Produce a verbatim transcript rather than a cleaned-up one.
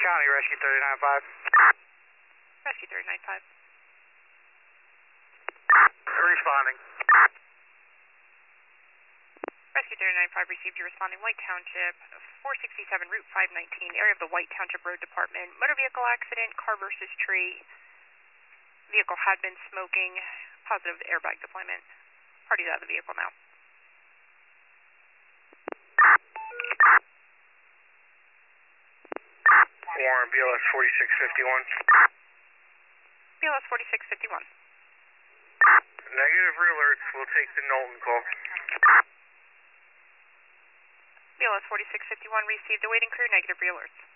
County, Rescue thirty-nine five. Rescue thirty-nine five. Responding. Rescue thirty-nine five received your responding White Township, four sixty-seven Route five nineteen, area of the White Township Road Department. Motor vehicle accident, car versus tree. Vehicle had been smoking. Positive airbag deployment. Party's out of the vehicle now. Warren, B L S forty-six fifty-one. B L S forty-six fifty-one. Negative re-alerts. We'll take the Knowlton call. B L S forty-six fifty-one received awaiting crew, negative re-alerts.